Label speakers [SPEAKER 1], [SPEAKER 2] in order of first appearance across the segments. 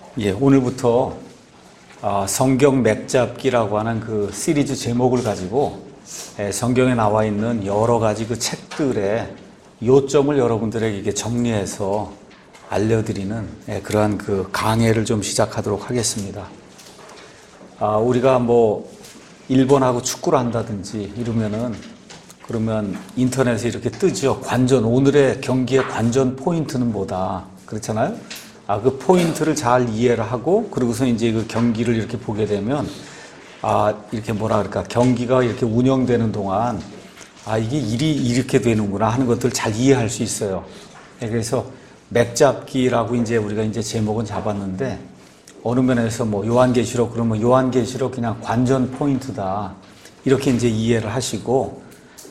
[SPEAKER 1] 오늘부터 성경 맥잡기라고 하는 그 시리즈 제목을 가지고 성경에 나와 있는 여러 가지 그 책들의 요점을 여러분들에게 이렇게 정리해서 알려드리는 그러한 그 강해를 좀 시작하도록 하겠습니다. 우리가 일본하고 축구를 한다든지 그러면 인터넷에 이렇게 뜨죠. 관전, 오늘의 경기의 관전 포인트는 뭐다. 그렇잖아요? 그 포인트를 잘 이해를 하고, 그러고서 이제 그 경기를 이렇게 보게 되면, 이렇게 경기가 이렇게 운영되는 동안, 이게 일이 이렇게 되는구나 하는 것들을 잘 이해할 수 있어요. 그래서 맥잡기라고 이제 우리가 이제 제목은 잡았는데, 어느 면에서 요한계시록, 그러면 요한계시록 그냥 관전 포인트다. 이렇게 이제 이해를 하시고,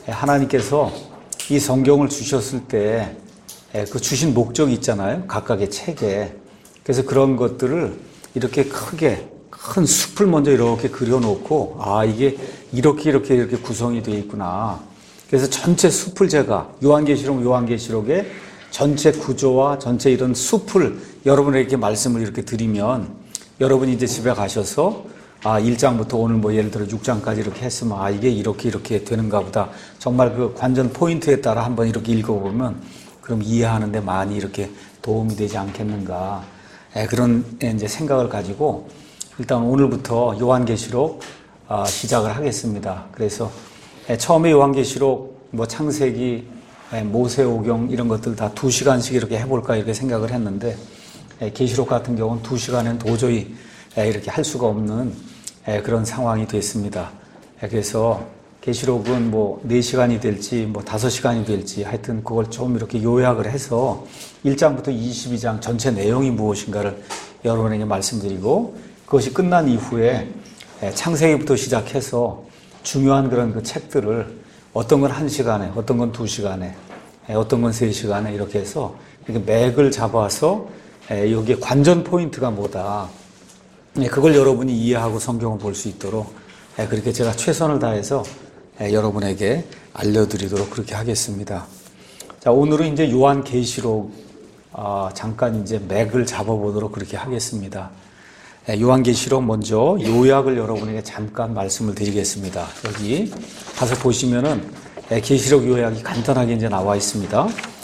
[SPEAKER 1] 하나님께서 이 성경을 주셨을 때, 그 주신 목적이 있잖아요. 각각의 책에. 그래서 그런 것들을 이렇게 큰 숲을 먼저 이렇게 그려놓고, 이게 이렇게 구성이 되어 있구나. 그래서 전체 숲을 제가 요한계시록의 전체 구조와 전체 이런 숲을 여러분에게 말씀을 이렇게 드리면, 여러분이 이제 집에 가셔서 1장부터 오늘 예를 들어 6장까지 이렇게 했으면 이게 이렇게 되는가 보다. 정말 그 관전 포인트에 따라 한번 이렇게 읽어보면 그럼 이해하는데 많이 이렇게 도움이 되지 않겠는가. 그런 이제 생각을 가지고 일단 오늘부터 요한계시록 시작을 하겠습니다. 그래서 처음에 요한계시록 창세기, 모세오경 이런 것들 다 2시간씩 이렇게 해볼까 이렇게 생각을 했는데 계시록 같은 경우는 2시간은 도저히 이렇게 할 수가 없는 그런 상황이 됐습니다. 그래서 계시록은 4시간이 될지 5시간이 될지 하여튼 그걸 좀 이렇게 요약을 해서 1장부터 22장 전체 내용이 무엇인가를 여러분에게 말씀드리고, 그것이 끝난 이후에 창세기부터 시작해서 중요한 그런 그 책들을 어떤 건 1시간에, 어떤 건 2시간에, 어떤 건 3시간에 이렇게 해서 이렇게 맥을 잡아서 여기에 관전 포인트가 뭐다. 그걸 여러분이 이해하고 성경을 볼 수 있도록 그렇게 제가 최선을 다해서 여러분에게 알려드리도록 그렇게 하겠습니다. 자, 오늘은 이제 요한계시록 잠깐 이제 맥을 잡아보도록 그렇게 하겠습니다. 요한계시록 먼저 요약을 여러분에게 잠깐 말씀을 드리겠습니다. 여기 가서 보시면은 계시록 요약이 간단하게 이제 나와 있습니다.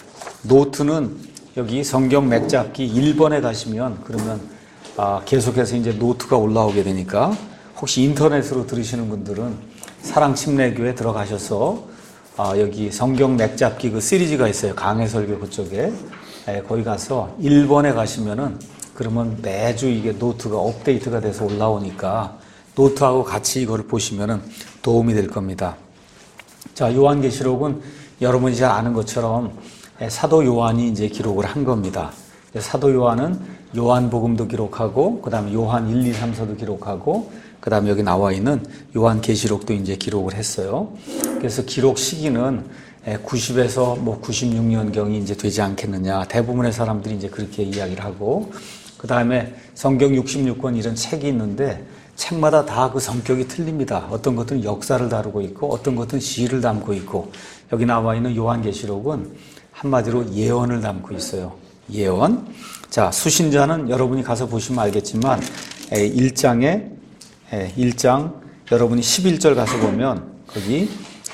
[SPEAKER 1] 노트는 여기 성경 맥잡기 1번에 가시면 그러면 계속해서 이제 노트가 올라오게 되니까 혹시 인터넷으로 들으시는 분들은 사랑침례교에 들어가셔서 여기 성경 맥잡기 그 시리즈가 있어요. 강해설교 그쪽에. 거기 가서 1번에 가시면은 그러면 매주 이게 노트가 업데이트가 돼서 올라오니까 노트하고 같이 이거를 보시면은 도움이 될 겁니다. 자, 요한계시록은 여러분이 잘 아는 것처럼 사도 요한이 이제 기록을 한 겁니다. 사도 요한은 요한복음도 기록하고, 그 다음에 요한 1, 2, 3서도 기록하고, 그 다음에 여기 나와 있는 요한계시록도 이제 기록을 했어요. 그래서 기록 시기는 90에서 96년경이 이제 되지 않겠느냐. 대부분의 사람들이 이제 그렇게 이야기를 하고, 그 다음에 성경 66권 이런 책이 있는데, 책마다 다 그 성격이 틀립니다. 어떤 것들은 역사를 다루고 있고, 어떤 것들은 시를 담고 있고, 여기 나와 있는 요한계시록은 한마디로 예언을 담고 있어요. 예언. 자, 수신자는 여러분이 가서 보시면 알겠지만 1장 여러분이 11절 가서 보면 거기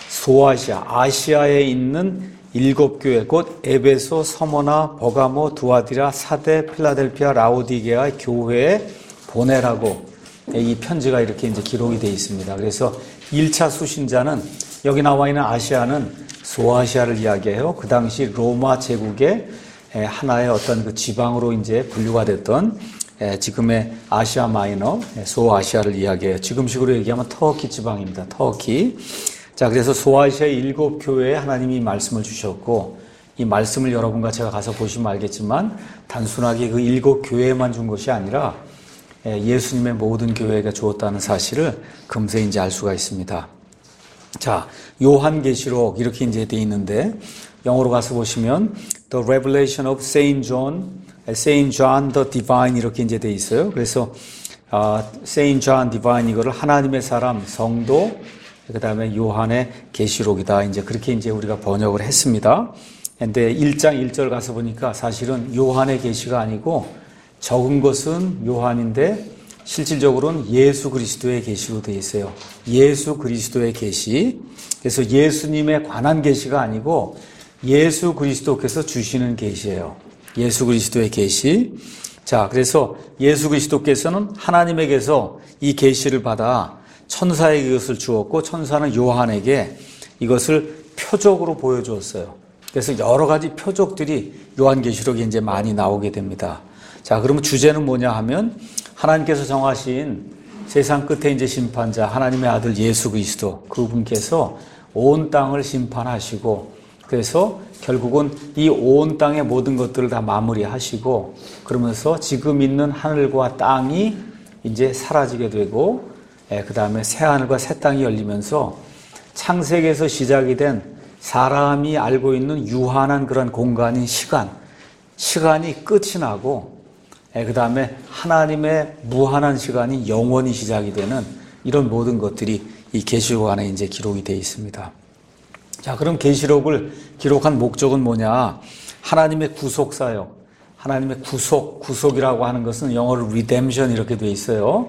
[SPEAKER 1] 아시아에 있는 7교회 곧 에베소, 서머나, 버가모, 두아디라, 사데, 필라델피아, 라오디게아 교회에 보내라고 이 편지가 이렇게 이제 기록이 되어 있습니다. 그래서 1차 수신자는 여기 나와 있는 아시아는 소아시아를 이야기해요. 그 당시 로마 제국의 하나의 어떤 그 지방으로 이제 분류가 됐던 지금의 아시아 마이너, 소아시아를 이야기해요. 지금식으로 얘기하면 터키 지방입니다. 터키. 자, 그래서 소아시아의 7교회에 하나님이 말씀을 주셨고, 이 말씀을 여러분과 제가 가서 보시면 알겠지만, 단순하게 그 7교회에만 준 것이 아니라, 예수님의 모든 교회가 주었다는 사실을 금세 이제 알 수가 있습니다. 자, 요한계시록 이렇게 이제 되어 있는데, 영어로 가서 보시면, The Revelation of Saint John the Divine 이렇게 이제 되어 있어요. 그래서 Saint John Divine 이거를 하나님의 사람, 성도, 그 다음에 요한의 계시록이다. 이제 그렇게 이제 우리가 번역을 했습니다. 근데 1장 1절 가서 보니까 사실은 요한의 계시가 아니고 적은 것은 요한인데 실질적으로는 예수 그리스도의 계시로 되어 있어요. 예수 그리스도의 계시. 그래서 예수님에 관한 계시가 아니고 예수 그리스도께서 주시는 계시예요. 예수 그리스도의 계시. 자, 그래서 예수 그리스도께서는 하나님에게서 이 계시를 받아 천사에게 이것을 주었고 천사는 요한에게 이것을 표적으로 보여주었어요. 그래서 여러 가지 표적들이 요한계시록에 이제 많이 나오게 됩니다. 자, 그러면 주제는 뭐냐 하면 하나님께서 정하신 세상 끝에 이제 심판자 하나님의 아들 예수 그리스도 그분께서 온 땅을 심판하시고 그래서 결국은 이 온 땅의 모든 것들을 다 마무리하시고 그러면서 지금 있는 하늘과 땅이 이제 사라지게 되고 그 다음에 새 하늘과 새 땅이 열리면서 창세기에서 시작이 된 사람이 알고 있는 유한한 그런 공간인 시간이 끝이 나고 그 다음에 하나님의 무한한 시간이 영원히 시작이 되는 이런 모든 것들이 이 계시록 안에 이제 기록이 되어 있습니다. 자, 그럼 계시록을 기록한 목적은 뭐냐? 하나님의 구속 사역, 하나님의 구속이라고 하는 것은 영어로 redemption 이렇게 되어 있어요.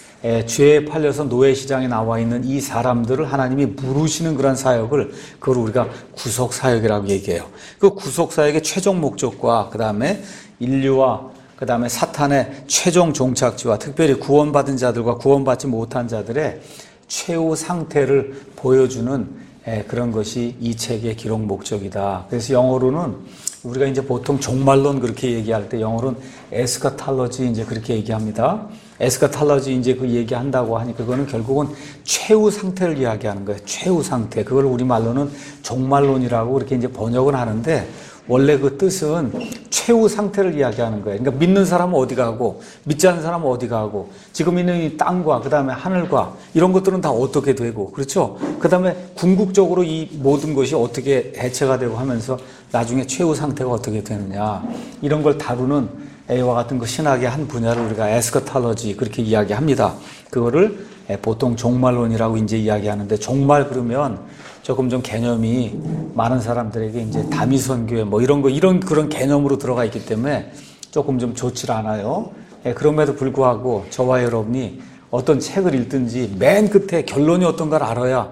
[SPEAKER 1] 죄에 팔려서 노예 시장에 나와 있는 이 사람들을 하나님이 부르시는 그런 사역을 그걸 우리가 구속 사역이라고 얘기해요. 그 구속 사역의 최종 목적과 그 다음에 인류와 그 다음에 사탄의 최종 종착지와 특별히 구원받은 자들과 구원받지 못한 자들의 최후 상태를 보여주는 그런 것이 이 책의 기록 목적이다. 그래서 영어로는 우리가 이제 보통 종말론 그렇게 얘기할 때 영어로는 에스카탈로지 이제 그렇게 얘기합니다. 에스카탈로지 이제 그 얘기한다고 하니 그거는 결국은 최후 상태를 이야기하는 거예요. 최후 상태. 그걸 우리말로는 종말론이라고 그렇게 이제 번역은 하는데 원래 그 뜻은 최후 상태를 이야기하는 거예요. 그러니까 믿는 사람은 어디 가고 믿지 않는 사람은 어디 가고 지금 있는 이 땅과 그 다음에 하늘과 이런 것들은 다 어떻게 되고 그렇죠? 그 다음에 궁극적으로 이 모든 것이 어떻게 해체가 되고 하면서 나중에 최후 상태가 어떻게 되느냐 이런 걸 다루는 A와 같은 그 신학의 한 분야를 우리가 에스커탈러지 그렇게 이야기합니다. 그거를 보통 종말론이라고 이제 이야기하는데 종말 그러면 조금 좀 개념이 많은 사람들에게 이제 다미선교회 뭐 이런 그런 개념으로 들어가 있기 때문에 조금 좀 좋지 않아요. 그럼에도 불구하고 저와 여러분이 어떤 책을 읽든지 맨 끝에 결론이 어떤가를 알아야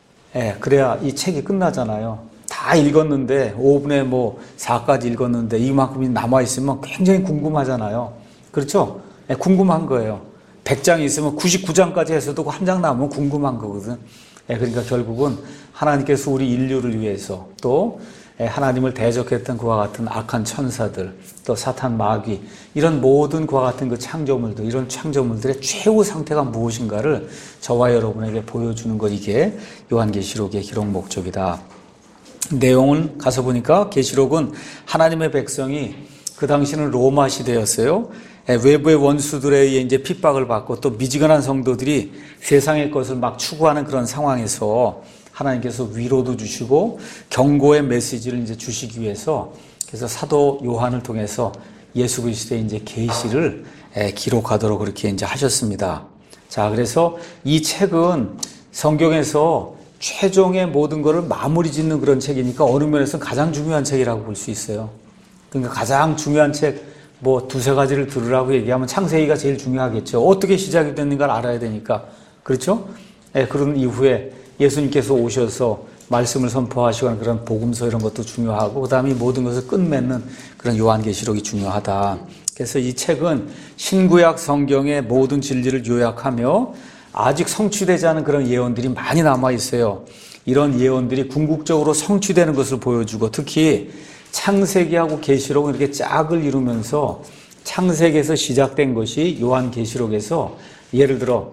[SPEAKER 1] 그래야 이 책이 끝나잖아요. 다 읽었는데 5분의 4까지 읽었는데 이만큼이 남아있으면 굉장히 궁금하잖아요. 그렇죠? 궁금한 거예요. 100장이 있으면 99장까지 해서도 한 장 남으면 궁금한 거거든. 그러니까 결국은 하나님께서 우리 인류를 위해서 또 하나님을 대적했던 그와 같은 악한 천사들 또 사탄 마귀 이런 모든 그와 같은 그 창조물들 이런 창조물들의 최후 상태가 무엇인가를 저와 여러분에게 보여주는 것 이게 요한계시록의 기록 목적이다. 내용을 가서 보니까 계시록은 하나님의 백성이 그 당시는 로마 시대였어요. 외부의 원수들에 의해 이제 핍박을 받고 또 미지근한 성도들이 세상의 것을 막 추구하는 그런 상황에서 하나님께서 위로도 주시고 경고의 메시지를 이제 주시기 위해서 그래서 사도 요한을 통해서 예수 그리스도의 이제 계시를 기록하도록 그렇게 이제 하셨습니다. 자, 그래서 이 책은 성경에서 최종의 모든 것을 마무리 짓는 그런 책이니까 어느 면에서는 가장 중요한 책이라고 볼 수 있어요. 그러니까 가장 중요한 책 두세 가지를 들으라고 얘기하면 창세기가 제일 중요하겠죠. 어떻게 시작이 됐는가를 알아야 되니까. 그렇죠? 그런 이후에 예수님께서 오셔서 말씀을 선포하시고 그런 복음서 이런 것도 중요하고 그다음에 모든 것을 끝맺는 그런 요한계시록이 중요하다. 그래서 이 책은 신구약 성경의 모든 진리를 요약하며 아직 성취되지 않은 그런 예언들이 많이 남아 있어요. 이런 예언들이 궁극적으로 성취되는 것을 보여주고 특히 창세기하고 계시록은 이렇게 짝을 이루면서 창세기에서 시작된 것이 요한계시록에서 예를 들어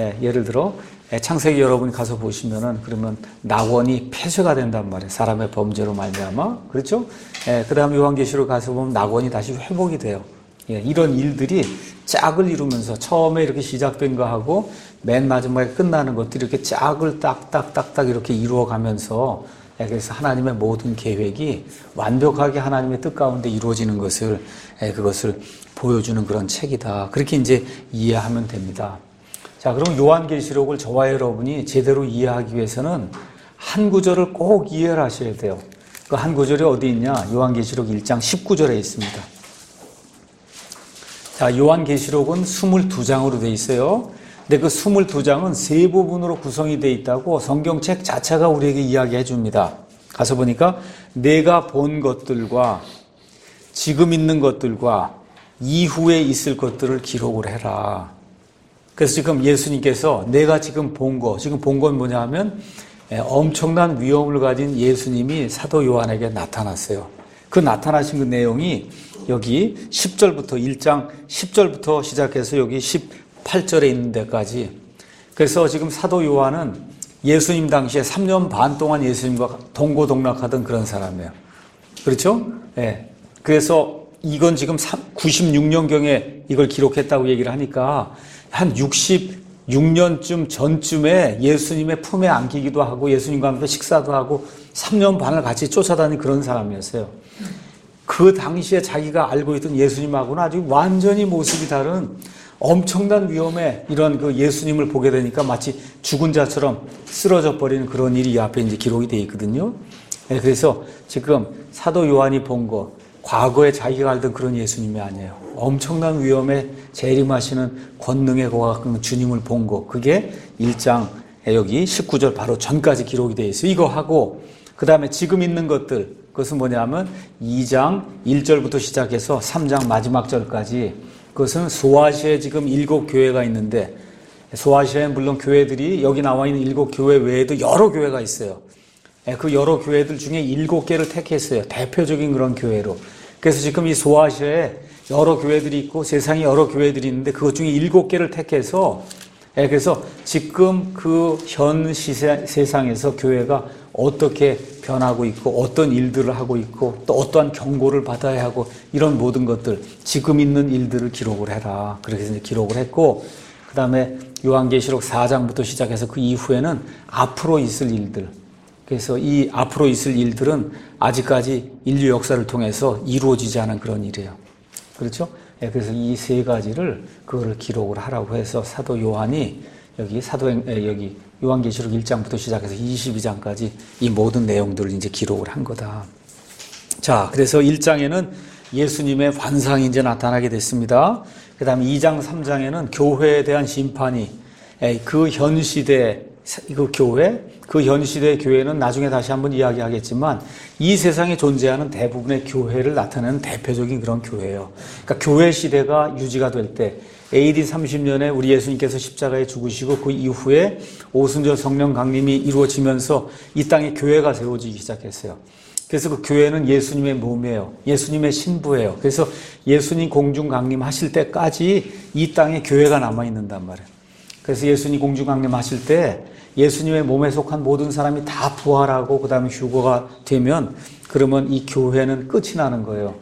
[SPEAKER 1] 창세기 여러분이 가서 보시면은 그러면 낙원이 폐쇄가 된단 말이에요. 사람의 범죄로 말미암아. 그렇죠? 그다음에 요한계시록 가서 보면 낙원이 다시 회복이 돼요. 이런 일들이 짝을 이루면서 처음에 이렇게 시작된 거하고 맨 마지막에 끝나는 것들이 이렇게 짝을 딱딱딱딱 이렇게 이루어가면서 그래서 하나님의 모든 계획이 완벽하게 하나님의 뜻 가운데 이루어지는 그것을 보여주는 그런 책이다. 그렇게 이제 이해하면 됩니다. 자, 그럼 요한계시록을 저와 여러분이 제대로 이해하기 위해서는 한 구절을 꼭 이해를 하셔야 돼요. 그 한 구절이 어디 있냐? 요한계시록 1장 19절에 있습니다. 자, 요한계시록은 22장으로 돼 있어요. 근데 그 22장은 세 부분으로 구성이 돼 있다고 성경책 자체가 우리에게 이야기해 줍니다. 가서 보니까 내가 본 것들과 지금 있는 것들과 이후에 있을 것들을 기록을 해라. 그래서 지금 예수님께서 내가 지금 본 건 뭐냐 하면 엄청난 위엄을 가진 예수님이 사도 요한에게 나타났어요. 그 나타나신 그 내용이 여기 10절부터 1장 10절부터 시작해서 여기 18절에 있는 데까지. 그래서 지금 사도 요한은 예수님 당시에 3년 반 동안 예수님과 동고동락하던 그런 사람이에요. 그렇죠? 예. 그래서 이건 지금 96년경에 이걸 기록했다고 얘기를 하니까 한 66년쯤 전쯤에 예수님의 품에 안기기도 하고 예수님과 함께 식사도 하고 3년 반을 같이 쫓아다닌 그런 사람이었어요. 그 당시에 자기가 알고 있던 예수님하고는 아주 완전히 모습이 다른 엄청난 위험에 이런 그 예수님을 보게 되니까 마치 죽은 자처럼 쓰러져 버리는 그런 일이 이 앞에 이제 기록이 되어 있거든요. 그래서 지금 사도 요한이 본 거, 과거에 자기가 알던 그런 예수님이 아니에요. 엄청난 위험에 재림하시는 권능의 고가 같은 주님을 본 거, 그게 1장 여기 19절 바로 전까지 기록이 되어 있어요. 이거 하고 그 다음에 지금 있는 것들, 그것은 뭐냐면 2장 1절부터 시작해서 3장 마지막 절까지, 그것은 소아시아에 지금 7교회가 있는데, 소아시아에는 물론 교회들이 여기 나와 있는 7교회 외에도 여러 교회가 있어요. 그 여러 교회들 중에 7개를 택했어요. 대표적인 그런 교회로. 그래서 지금 이 소아시아에 여러 교회들이 있고 세상에 여러 교회들이 있는데 그것 중에 7개를 택해서, 그래서 지금 그 현 세상에서 교회가 어떻게 변하고 있고 어떤 일들을 하고 있고 또 어떠한 경고를 받아야 하고 이런 모든 것들, 지금 있는 일들을 기록을 해라. 그렇게 해서 기록을 했고, 그 다음에 요한계시록 4장부터 시작해서 그 이후에는 앞으로 있을 일들, 그래서 이 앞으로 있을 일들은 아직까지 인류 역사를 통해서 이루어지지 않은 그런 일이에요. 그렇죠? 그래서 이 세 가지를 그거를 기록을 하라고 해서 사도 요한이 여기 요한계시록 1장부터 시작해서 22장까지 이 모든 내용들을 이제 기록을 한 거다. 자, 그래서 1장에는 예수님의 환상이 이제 나타나게 됐습니다. 그 다음에 2장, 3장에는 교회에 대한 심판이, 그 현 시대, 그 현 시대의 교회는 나중에 다시 한번 이야기하겠지만 이 세상에 존재하는 대부분의 교회를 나타내는 대표적인 그런 교회예요. 그러니까 교회 시대가 유지가 될 때 AD 30년에 우리 예수님께서 십자가에 죽으시고 그 이후에 오순절 성령 강림이 이루어지면서 이 땅에 교회가 세워지기 시작했어요. 그래서 그 교회는 예수님의 몸이에요. 예수님의 신부예요. 그래서 예수님 공중 강림하실 때까지 이 땅에 교회가 남아있는단 말이에요. 그래서 예수님 공중 강림하실 때 예수님의 몸에 속한 모든 사람이 다 부활하고 그 다음에 휴거가 되면 그러면 이 교회는 끝이 나는 거예요.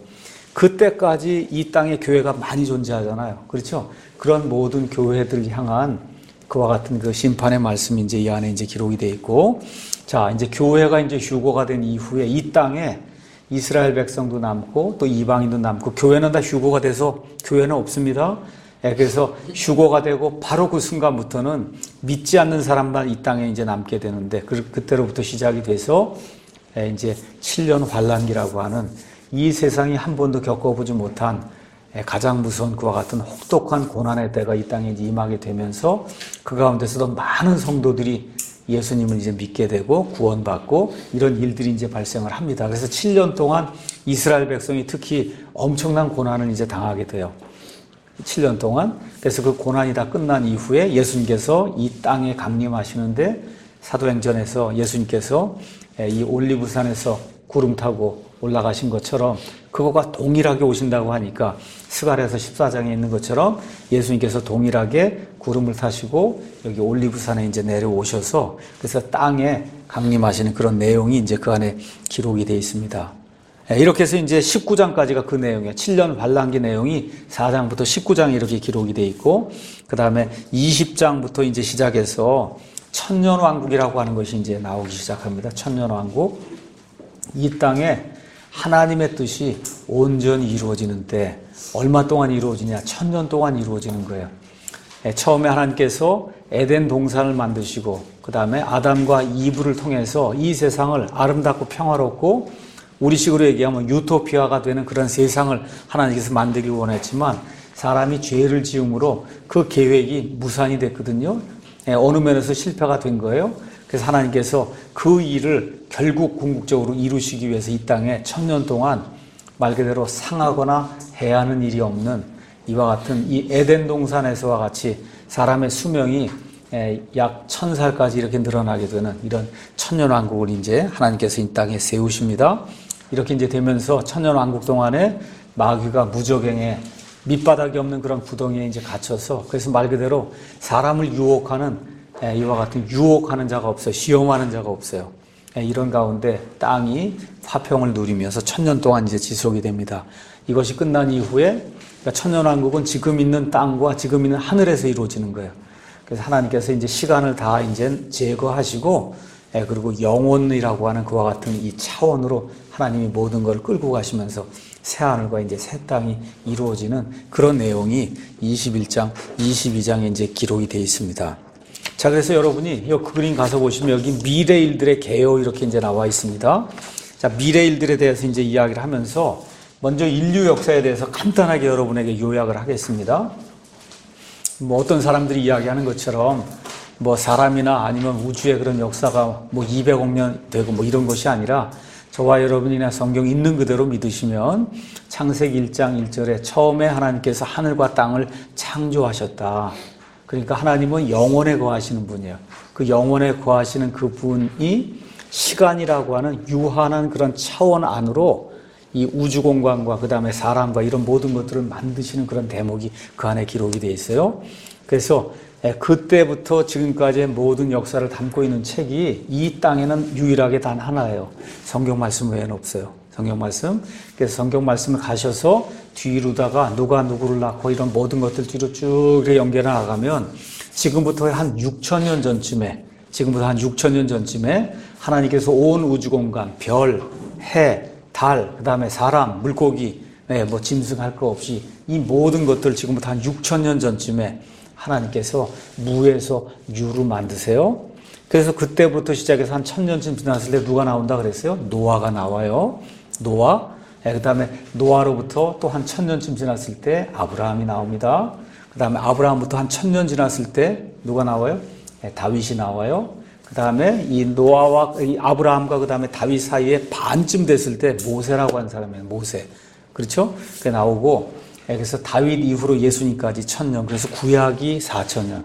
[SPEAKER 1] 그때까지 이 땅에 교회가 많이 존재하잖아요. 그렇죠? 그런 모든 교회들 향한 그와 같은 그 심판의 말씀이 이제 이 안에 이제 기록이 되어 있고, 자, 이제 교회가 이제 휴거가 된 이후에 이 땅에 이스라엘 백성도 남고 또 이방인도 남고, 교회는 다 휴거가 돼서 교회는 없습니다. 그래서 휴거가 되고 바로 그 순간부터는 믿지 않는 사람만 이 땅에 이제 남게 되는데, 그때로부터 시작이 돼서 이제 7년 환란기라고 하는 이 세상이 한 번도 겪어보지 못한 가장 무서운 그와 같은 혹독한 고난의 때가 이 땅에 이제 임하게 되면서 그 가운데서도 많은 성도들이 예수님을 이제 믿게 되고 구원받고 이런 일들이 이제 발생을 합니다. 그래서 7년 동안 이스라엘 백성이 특히 엄청난 고난을 이제 당하게 돼요. 7년 동안. 그래서 그 고난이 다 끝난 이후에 예수님께서 이 땅에 강림하시는데, 사도행전에서 예수님께서 이 올리브산에서 구름 타고 올라가신 것처럼 그거가 동일하게 오신다고 하니까, 스가랴서 14장에 있는 것처럼 예수님께서 동일하게 구름을 타시고 여기 올리브산에 이제 내려오셔서 그래서 땅에 강림하시는 그런 내용이 이제 그 안에 기록이 되어 있습니다. 이렇게 해서 이제 19장까지가 그 내용이에요. 7년 환란기 내용이 4장부터 19장에 이렇게 기록이 되어 있고, 그 다음에 20장부터 이제 시작해서 천년왕국이라고 하는 것이 이제 나오기 시작합니다. 천년왕국. 이 땅에 하나님의 뜻이 온전히 이루어지는데 얼마 동안 이루어지냐? 1000년 동안 이루어지는 거예요. 처음에 하나님께서 에덴 동산을 만드시고 그 다음에 아담과 이브를 통해서 이 세상을 아름답고 평화롭고 우리식으로 얘기하면 유토피아가 되는 그런 세상을 하나님께서 만들기 원했지만 사람이 죄를 지음으로 그 계획이 무산이 됐거든요. 어느 면에서 실패가 된 거예요. 그래서 하나님께서 그 일을 결국 궁극적으로 이루시기 위해서 이 땅에 1000년 동안 말 그대로 상하거나 해야 하는 일이 없는 이와 같은 이 에덴 동산에서와 같이 사람의 수명이 약 1000살까지 이렇게 늘어나게 되는 이런 천년왕국을 이제 하나님께서 이 땅에 세우십니다. 이렇게 이제 되면서 천년왕국 동안에 마귀가 무저갱에 밑바닥이 없는 그런 구덩이에 이제 갇혀서 그래서 말 그대로 사람을 유혹하는 이와 같은 유혹하는 자가 없어요. 시험하는 자가 없어요. 이런 가운데 땅이 화평을 누리면서 1000년 동안 이제 지속이 됩니다. 이것이 끝난 이후에 그러니까 천년왕국은 지금 있는 땅과 지금 있는 하늘에서 이루어지는 거예요. 그래서 하나님께서 이제 시간을 다 이제 제거하시고 그리고 영원이라고 하는 그와 같은 이 차원으로 하나님이 모든 걸 끌고 가시면서 새 하늘과 이제 새 땅이 이루어지는 그런 내용이 21장, 22장에 이제 기록이 되어 있습니다. 자, 그래서 여러분이 이 그림 가서 보시면 여기 미래 일들의 개요 이렇게 이제 나와 있습니다. 자, 미래 일들에 대해서 이제 이야기를 하면서 먼저 인류 역사에 대해서 간단하게 여러분에게 요약을 하겠습니다. 뭐 어떤 사람들이 이야기하는 것처럼 뭐 사람이나 아니면 우주의 그런 역사가 뭐 200억 년 되고 뭐 이런 것이 아니라 저와 여러분이나 성경 있는 그대로 믿으시면 창세기 1장 1절에 처음에 하나님께서 하늘과 땅을 창조하셨다. 그러니까 하나님은 영원에 거하시는 분이에요. 그 영원에 거하시는 그 분이 시간이라고 하는 유한한 그런 차원 안으로 이 우주 공간과 그 다음에 사람과 이런 모든 것들을 만드시는 그런 대목이 그 안에 기록이 되어 있어요. 그래서 그때부터 지금까지의 모든 역사를 담고 있는 책이 이 땅에는 유일하게 단 하나예요. 성경 말씀 외에는 없어요. 성경 말씀. 그래서 성경 말씀을 가셔서 뒤로다가 누가 누구를 낳고 이런 모든 것들 뒤로 쭉 연결해 나가면 지금부터 한 6,000년 전쯤에 하나님께서 온 우주 공간, 별, 해, 달, 그 다음에 사람, 물고기, 뭐 짐승할 거 없이 이 모든 것들 지금부터 한 6,000년 전쯤에 하나님께서 무에서 유로 만드세요. 그래서 그때부터 시작해서 한 1000년쯤 지났을 때 누가 나온다 그랬어요? 노아가 나와요. 노아. 그 다음에 노아로부터 또 한 1000년쯤 지났을 때 아브라함이 나옵니다. 그 다음에 아브라함부터 한 1000년 지났을 때 누가 나와요? 다윗이 나와요. 그 다음에 이 노아와 이 아브라함과 그 다음에 다윗 사이에 반쯤 됐을 때 모세라고 하는 사람이에요. 모세. 그렇죠? 그게 나오고, 그래서 다윗 이후로 예수님까지 1000년. 그래서 구약이 4000년.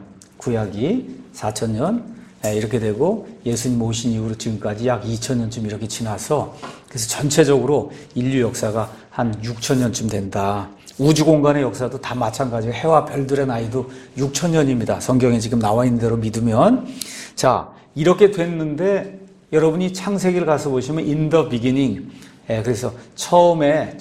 [SPEAKER 1] 이렇게 되고 예수님 오신 이후로 지금까지 약 2000년쯤 이렇게 지나서 그래서 전체적으로 인류 역사가 한 6000년쯤 된다. 우주 공간의 역사도 다 마찬가지예요. 해와 별들의 나이도 6000년입니다. 성경에 지금 나와 있는 대로 믿으면. 자, 이렇게 됐는데 여러분이 창세기를 가서 보시면 in the beginning. 그래서 처음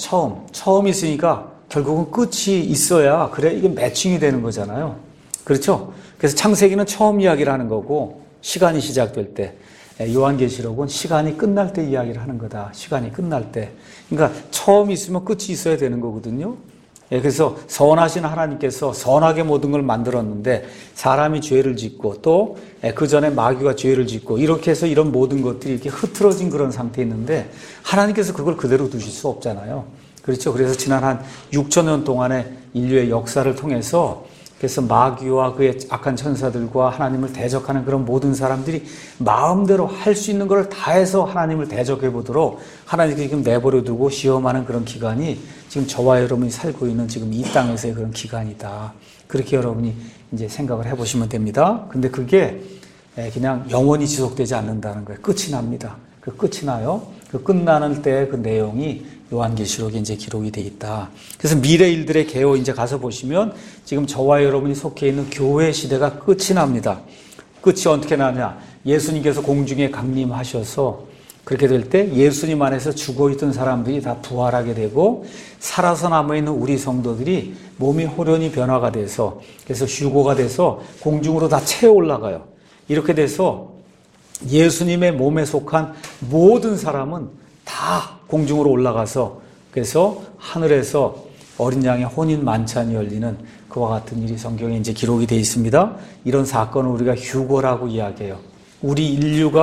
[SPEAKER 1] 있으니까 결국은 끝이 있어야 그래 이게 매칭이 되는 거잖아요. 그렇죠? 그래서 창세기는 처음 이야기를 하는 거고 시간이 시작될 때 요한계시록은 시간이 끝날 때 이야기를 하는 거다. 시간이 끝날 때. 그러니까 처음이 있으면 끝이 있어야 되는 거거든요. 그래서 선하신 하나님께서 선하게 모든 걸 만들었는데 사람이 죄를 짓고 또 그 전에 마귀가 죄를 짓고 이렇게 해서 이런 모든 것들이 이렇게 흐트러진 그런 상태에 있는데 하나님께서 그걸 그대로 두실 수 없잖아요. 그렇죠. 그래서 지난 한 6,000년 동안의 인류의 역사를 통해서 그래서 마귀와 그의 악한 천사들과 하나님을 대적하는 그런 모든 사람들이 마음대로 할 수 있는 걸 다 해서 하나님을 대적해 보도록 하나님께 지금 내버려 두고 시험하는 그런 기간이 지금 저와 여러분이 살고 있는 지금 이 땅에서의 그런 기간이다. 그렇게 여러분이 이제 생각을 해보시면 됩니다. 근데 그게 그냥 영원히 지속되지 않는다는 거예요. 끝이 납니다. 그 끝이 나요. 그 끝나는 때 그 내용이 요한계시록에 이제 기록이 되어 있다. 그래서 미래 일들의 개요 이제 가서 보시면 지금 저와 여러분이 속해 있는 교회 시대가 끝이 납니다. 끝이 어떻게 나냐? 예수님께서 공중에 강림하셔서 그렇게 될 때 예수님 안에서 죽어있던 사람들이 다 부활하게 되고 살아서 남아있는 우리 성도들이 몸이 호련히 변화가 돼서 그래서 휴고가 돼서 공중으로 다 채 올라가요. 이렇게 돼서 예수님의 몸에 속한 모든 사람은 다 공중으로 올라가서 그래서 하늘에서 어린 양의 혼인 만찬이 열리는 그와 같은 일이 성경에 이제 기록이 되어 있습니다. 이런 사건을 우리가 휴거라고 이야기해요. 우리 인류가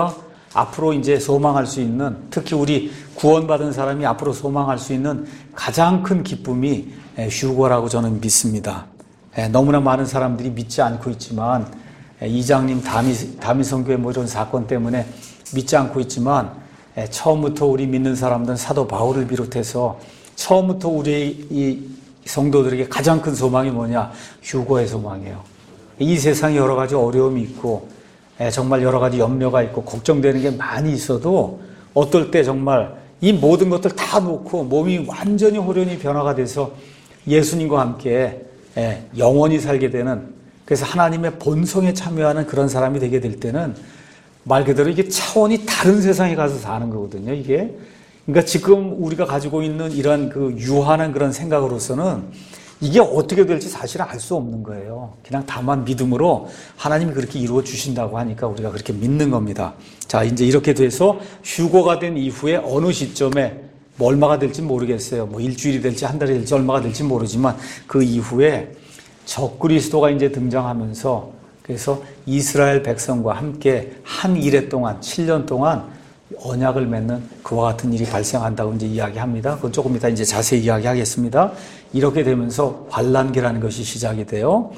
[SPEAKER 1] 앞으로 이제 소망할 수 있는, 특히 우리 구원받은 사람이 앞으로 소망할 수 있는 가장 큰 기쁨이 휴거라고 저는 믿습니다. 너무나 많은 사람들이 믿지 않고 있지만, 이장님 다미성교회 뭐 이런 사건 때문에 믿지 않고 있지만, 처음부터 우리 믿는 사람들은 사도 바울을 비롯해서 처음부터 우리 이 성도들에게 가장 큰 소망이 뭐냐? 휴거의 소망이에요. 이 세상에 여러 가지 어려움이 있고 정말 여러 가지 염려가 있고 걱정되는 게 많이 있어도 어떨 때 정말 이 모든 것들 다 놓고 몸이 완전히 호련히 변화가 돼서 예수님과 함께 영원히 살게 되는, 그래서 하나님의 본성에 참여하는 그런 사람이 되게 될 때는 말 그대로 이게 차원이 다른 세상에 가서 사는 거거든요, 이게. 그러니까 지금 우리가 가지고 있는 이런 그 유한한 그런 생각으로서는 이게 어떻게 될지 사실은 알 수 없는 거예요. 그냥 다만 믿음으로 하나님이 그렇게 이루어 주신다고 하니까 우리가 그렇게 믿는 겁니다. 자, 이제 이렇게 돼서 휴거가 된 이후에 어느 시점에 뭐 얼마가 될지 모르겠어요. 뭐 일주일이 될지 한 달이 될지 얼마가 될지 모르지만 그 이후에 적그리스도가 이제 등장하면서, 그래서 이스라엘 백성과 함께 한 이래 동안 7년 동안 언약을 맺는 그와 같은 일이 발생한다고 이제 이야기합니다. 그건 조금 이따 이제 자세히 이야기하겠습니다. 이렇게 되면서 환란기라는 것이 시작이 돼요.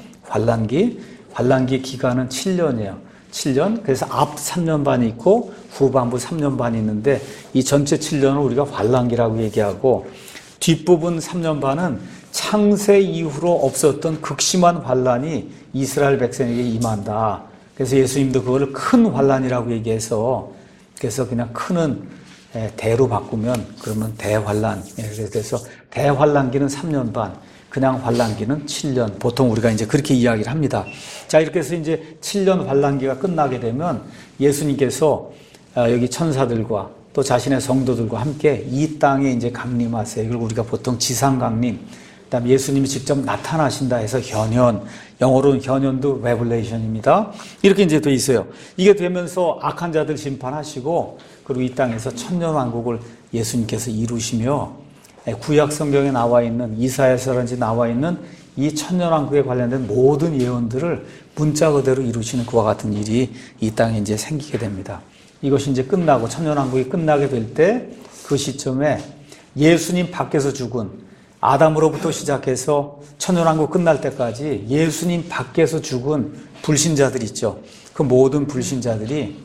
[SPEAKER 1] 환란기 기간은 7년이에요. 7년. 그래서 앞 3년 반이 있고 후반부 3년 반이 있는데 이 전체 7년을 우리가 환란기라고 얘기하고, 뒷부분 3년 반은 창세 이후로 없었던 극심한 환란이 이스라엘 백성에게 임한다. 그래서 예수님도 그거를 큰 환란이라고 얘기해서, 그래서 그냥 큰은 대로 바꾸면 그러면 대환란. 그래서 대환란기는 3년 반, 그냥 환란기는 7년. 보통 우리가 이제 그렇게 이야기를 합니다. 자, 이렇게 해서 이제 7년 환란기가 끝나게 되면 예수님께서 여기 천사들과 또 자신의 성도들과 함께 이 땅에 이제 강림하세요. 이걸 우리가 보통 지상 강림, 그다음에 예수님이 직접 나타나신다 해서 현현, 영어로는 현현도 레블레이션입니다. 이렇게 이제 돼 있어요. 이게 되면서 악한 자들 심판하시고, 그리고 이 땅에서 천년왕국을 예수님께서 이루시며, 구약 성경에 나와 있는, 이사야서라든지 나와 있는 이 천년왕국에 관련된 모든 예언들을 문자 그대로 이루시는 그와 같은 일이 이 땅에 이제 생기게 됩니다. 이것이 이제 끝나고 천년왕국이 끝나게 될 때 그 시점에 예수님 밖에서 죽은, 아담으로부터 시작해서 천년왕국 끝날 때까지 예수님 밖에서 죽은 불신자들 있죠. 그 모든 불신자들이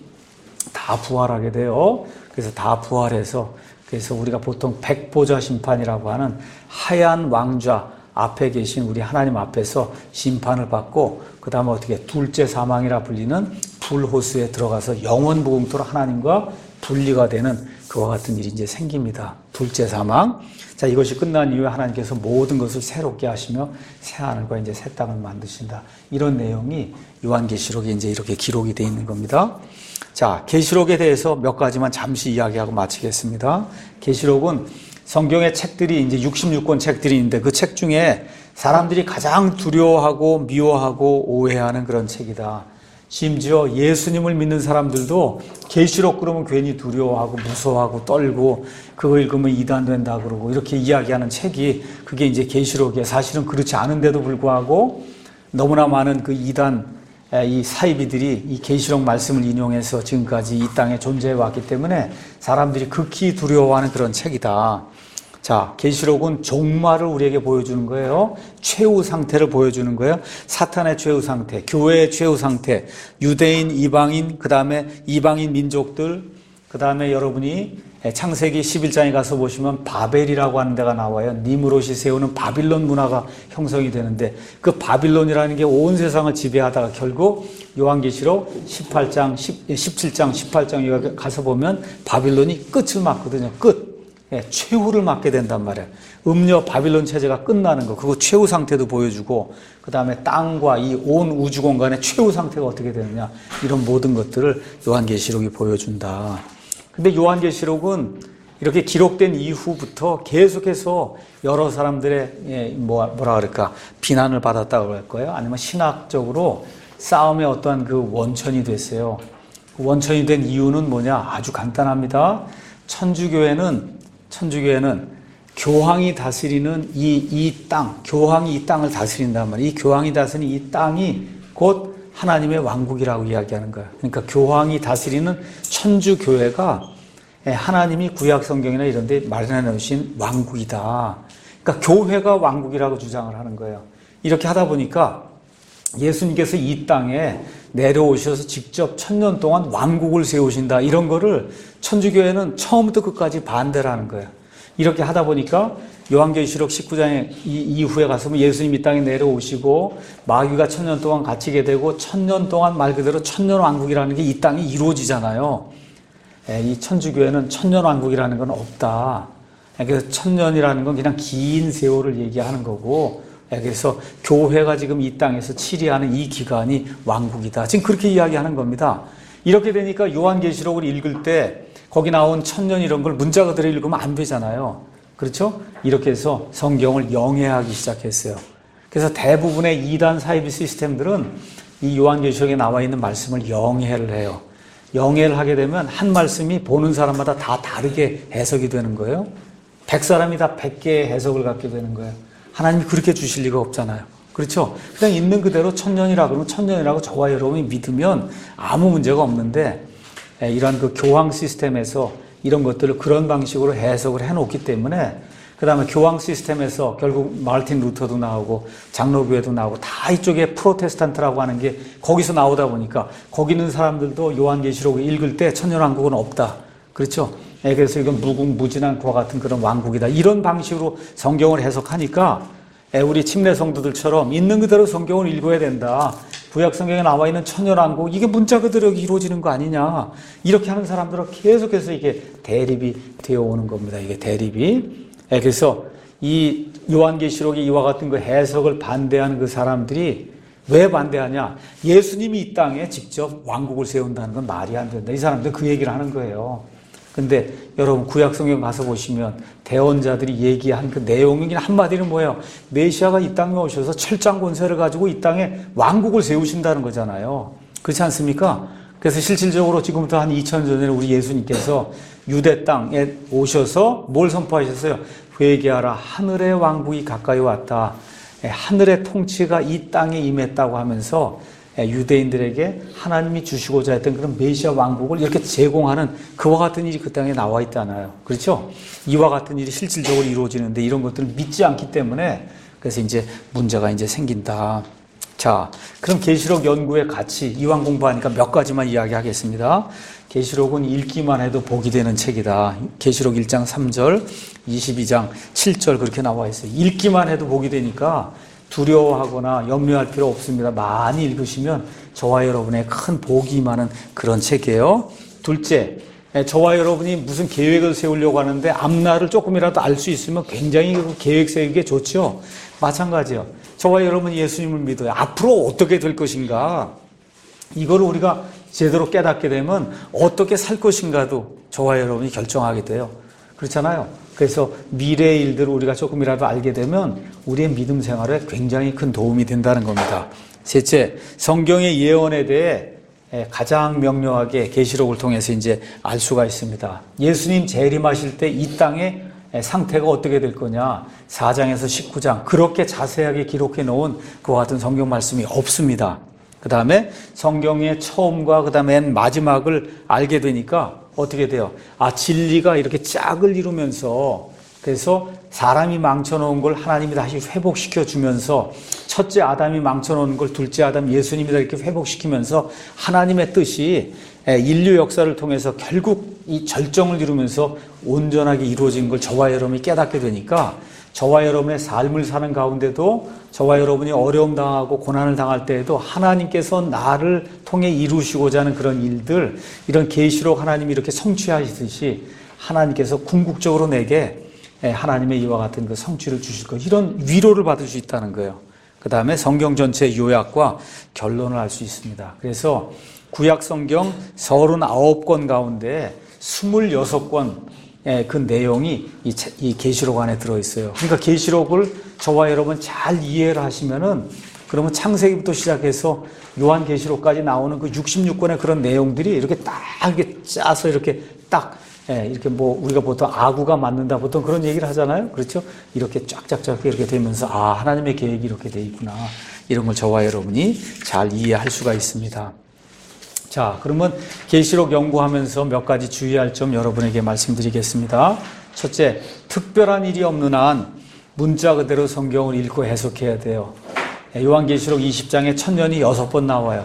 [SPEAKER 1] 다 부활하게 돼요. 그래서 다 부활해서, 그래서 우리가 보통 백보자 심판이라고 하는 하얀 왕좌 앞에 계신 우리 하나님 앞에서 심판을 받고, 그 다음에 어떻게 둘째 사망이라 불리는 불호수에 들어가서 영원 무궁토로 하나님과 분리가 되는 그와 같은 일이 이제 생깁니다. 둘째 사망. 자, 이것이 끝난 이후에 하나님께서 모든 것을 새롭게 하시며 새 하늘과 이제 새 땅을 만드신다. 이런 내용이 요한계시록에 이제 이렇게 기록이 되어 있는 겁니다. 자, 계시록에 대해서 몇 가지만 잠시 이야기하고 마치겠습니다. 계시록은 성경의 책들이 이제 66권 책들이 있는데 그 책 중에 사람들이 가장 두려워하고 미워하고 오해하는 그런 책이다. 심지어 예수님을 믿는 사람들도 계시록 그러면 괜히 두려워하고 무서워하고 떨고 그거 읽으면 이단된다 그러고 이렇게 이야기하는 책이, 그게 이제 계시록이에요. 사실은 그렇지 않은데도 불구하고 너무나 많은 그 이단, 이 사이비들이 이 계시록 말씀을 인용해서 지금까지 이 땅에 존재해 왔기 때문에 사람들이 극히 두려워하는 그런 책이다. 자, 계시록은 종말을 우리에게 보여주는 거예요. 최후 상태를 보여주는 거예요. 사탄의 최후 상태, 교회의 최후 상태, 유대인, 이방인, 그 다음에 이방인 민족들, 그 다음에 여러분이 창세기 11장에 가서 보시면 바벨이라고 하는 데가 나와요. 니므롯이 세우는 바빌론 문화가 형성이 되는데 그 바빌론이라는 게 온 세상을 지배하다가 결국 요한계시록 17장, 18장 가서 보면 바빌론이 끝을 맞거든요. 끝. 최후를 맞게 된단 말이에요. 음녀 바빌론 체제가 끝나는 거, 그거 최후 상태도 보여주고, 그 다음에 땅과 이 온 우주 공간의 최후 상태가 어떻게 되느냐, 이런 모든 것들을 요한계시록이 보여준다. 근데 요한계시록은 이렇게 기록된 이후부터 계속해서 여러 사람들의 뭐라 그럴까, 비난을 받았다고 할까요? 아니면 신학적으로 싸움의 어떠한 그 원천이 됐어요. 그 원천이 된 이유는 뭐냐? 아주 간단합니다. 천주교회는 교황이 다스리는 이 땅, 교황이 이 땅을 다스린단 말이에요. 이 교황이 다스리는 이 땅이 곧 하나님의 왕국이라고 이야기하는 거예요. 그러니까 교황이 다스리는 천주교회가 하나님이 구약 성경이나 이런 데 마련해 놓으신 왕국이다. 그러니까 교회가 왕국이라고 주장을 하는 거예요. 이렇게 하다 보니까 예수님께서 이 땅에 내려오셔서 직접 1000년 동안 왕국을 세우신다. 이런 거를 천주교회는 처음부터 끝까지 반대를 하는 거예요. 이렇게 하다 보니까 요한계시록 19장에 이후에 가서 예수님 이 땅에 내려오시고 마귀가 1000년 동안 갇히게 되고 1000년 동안 말 그대로 천년왕국이라는 게 이 땅에 이루어지잖아요. 이 천주교회는 천년왕국이라는 건 없다. 그래서 1000년이라는 건 그냥 긴 세월을 얘기하는 거고, 그래서 교회가 지금 이 땅에서 치리하는 이 기간이 왕국이다. 지금 그렇게 이야기하는 겁니다. 이렇게 되니까 요한계시록을 읽을 때 거기 나온 1000년 이런 걸 문자 그대로 읽으면 안 되잖아요. 그렇죠? 이렇게 해서 성경을 영해하기 시작했어요. 그래서 대부분의 이단 사이비 시스템들은 이 요한계시록에 나와 있는 말씀을 영해를 해요. 영해를 하게 되면 한 말씀이 보는 사람마다 다 다르게 해석이 되는 거예요. 100사람이 다 100개의 해석을 갖게 되는 거예요. 하나님이 그렇게 주실 리가 없잖아요. 그렇죠? 그냥 있는 그대로 1000년이라 그러면 1000년이라고 저와 여러분이 믿으면 아무 문제가 없는데, 이런 그 교황 시스템에서 이런 것들을 그런 방식으로 해석을 해놓기 때문에, 그 다음에 교황 시스템에서 결국 마르틴 루터도 나오고 장로교회도 나오고 다 이쪽에 프로테스탄트라고 하는 게 거기서 나오다 보니까 거기 있는 사람들도 요한계시록을 읽을 때 천년왕국은 없다. 그렇죠? 그래서 이건 무궁무진한 그와 같은 그런 왕국이다. 이런 방식으로 성경을 해석하니까 우리 침례 성도들처럼 있는 그대로 성경을 읽어야 된다. 구약 성경에 나와 있는 천년왕국, 이게 문자 그대로 이루어지는 거 아니냐. 이렇게 하는 사람들은 계속해서 이게 대립이 되어 오는 겁니다. 이게 대립이. 그래서 이 요한계시록이 이와 같은 그 해석을 반대하는 그 사람들이 왜 반대하냐? 예수님이 이 땅에 직접 왕국을 세운다는 건 말이 안 된다. 이 사람들 그 얘기를 하는 거예요. 근데 여러분 구약 성경 가서 보시면 대언자들이 얘기한 그 내용이 한마디로 뭐예요? 메시아가 이 땅에 오셔서 철장 권세를 가지고 이 땅에 왕국을 세우신다는 거잖아요. 그렇지 않습니까? 그래서 실질적으로 지금부터 한 2000년 전에 우리 예수님께서 유대 땅에 오셔서 뭘 선포하셨어요? 회개하라, 하늘의 왕국이 가까이 왔다. 하늘의 통치가 이 땅에 임했다고 하면서 유대인들에게 하나님이 주시고자 했던 그런 메시아 왕국을 이렇게 제공하는 그와 같은 일이 그 땅에 나와 있잖아요. 그렇죠? 이와 같은 일이 실질적으로 이루어지는데 이런 것들을 믿지 않기 때문에 그래서 이제 문제가 이제 생긴다. 자, 그럼 계시록 연구의 가치, 이왕 공부하니까 몇 가지만 이야기하겠습니다. 계시록은 읽기만 해도 복이 되는 책이다. 계시록 1장 3절, 22장 7절 그렇게 나와 있어요. 읽기만 해도 복이 되니까 두려워하거나 염려할 필요 없습니다. 많이 읽으시면 저와 여러분의 큰 복이 임하는 그런 책이에요. 둘째, 저와 여러분이 무슨 계획을 세우려고 하는데 앞날을 조금이라도 알 수 있으면 굉장히 그 계획 세우기에 좋죠. 마찬가지요. 저와 여러분이 예수님을 믿어요. 앞으로 어떻게 될 것인가? 이거를 우리가 제대로 깨닫게 되면 어떻게 살 것인가도 저와 여러분이 결정하게 돼요. 그렇잖아요. 그래서 미래의 일들을 우리가 조금이라도 알게 되면 우리의 믿음 생활에 굉장히 큰 도움이 된다는 겁니다. 셋째, 성경의 예언에 대해 가장 명료하게 계시록을 통해서 이제 알 수가 있습니다. 예수님 재림하실 때 이 땅의 상태가 어떻게 될 거냐, 4장에서 19장 그렇게 자세하게 기록해 놓은 그와 같은 성경 말씀이 없습니다. 그 다음에 성경의 처음과 그 다음에 마지막을 알게 되니까 어떻게 돼요? 진리가 이렇게 짝을 이루면서, 그래서 사람이 망쳐놓은 걸 하나님이 다시 회복시켜 주면서, 첫째 아담이 망쳐놓은 걸 둘째 아담 예수님이 이렇게 회복시키면서 하나님의 뜻이 인류 역사를 통해서 결국 이 절정을 이루면서 온전하게 이루어진 걸 저와 여러분이 깨닫게 되니까, 저와 여러분의 삶을 사는 가운데도 저와 여러분이 어려움 당하고 고난을 당할 때에도 하나님께서 나를 통해 이루시고자 하는 그런 일들, 이런 계시록 하나님이 이렇게 성취하시듯이 하나님께서 궁극적으로 내게 하나님의 이와 같은 그 성취를 주실 것, 이런 위로를 받을 수 있다는 거예요. 그 다음에 성경 전체의 요약과 결론을 알 수 있습니다. 그래서 구약 성경 39권 가운데 26권 그 내용이 이 계시록 안에 들어있어요. 그러니까 계시록을 저와 여러분 잘 이해를 하시면은, 그러면 창세기부터 시작해서 요한계시록까지 나오는 그 66권의 그런 내용들이 이렇게 딱 이렇게 짜서 이렇게 딱 이렇게 뭐 우리가 보통 아구가 맞는다 보통 그런 얘기를 하잖아요. 그렇죠? 이렇게 쫙쫙쫙 이렇게 되면서 하나님의 계획이 이렇게 돼 있구나. 이런 걸 저와 여러분이 잘 이해할 수가 있습니다. 자, 그러면 계시록 연구하면서 몇 가지 주의할 점 여러분에게 말씀드리겠습니다. 첫째, 특별한 일이 없는 한 문자 그대로 성경을 읽고 해석해야 돼요. 요한계시록 20장에 천년이 6번 나와요.